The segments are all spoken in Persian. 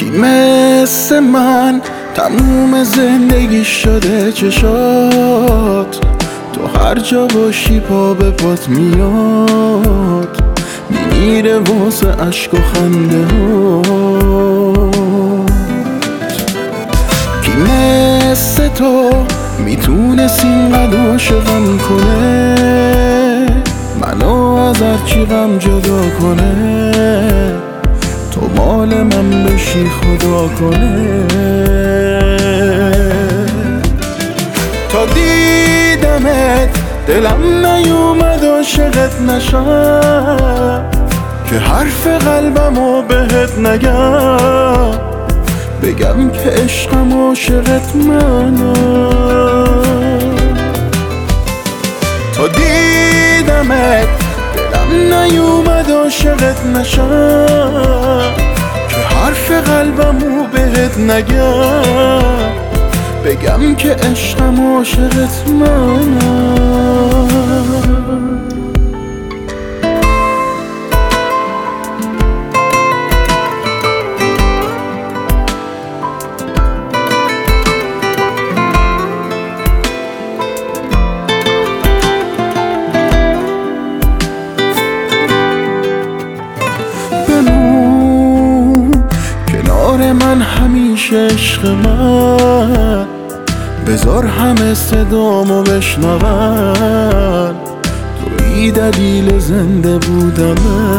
کی مثل من تموم زندگی شده چشات، تو هر جا باشی پا به پات میاد، میمیره واسه عشق و خنده هات. کی مثل تو میتونست اینقدر عاشقم کنه، منو از هرچی غم جدا کنه، تو مال من بشی خدا کنه. تا دیدمت دلم نیومد عاشقت نشم، که حرف قلبمو بهت نگم، بگم که عشقم عاشقت منم. تا دیدمت دلم نیومد عاشقت نشم، که حرف قلبمو بهت نگم، بگم که عشقم عاشقت منم. من همیشه عشق من، بذار همه صدامو بشنون، توی دلیل زنده بودم.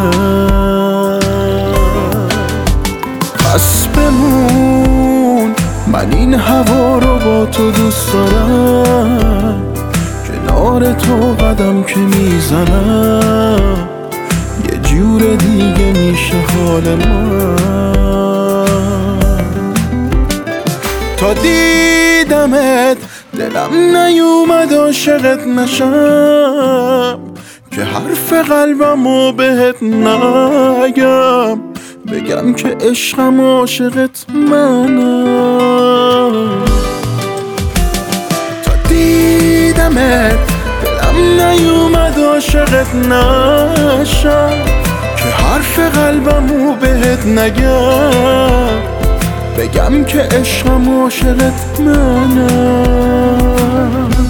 پس بمون، من این هوا رو با تو دوست دارم، کنار تو قدم که میزنم، یه جور دیگه میشه حال من. تا دیدمت دلم نیومد عاشقت نشم، که حرف قلبمو بهت نگم، بگم که عشقم عاشقت منم. تا دیدمت دلم نیومد عاشقت نشم، که حرف قلبمو بهت نگم، بگم که عشقم عاشقت منم.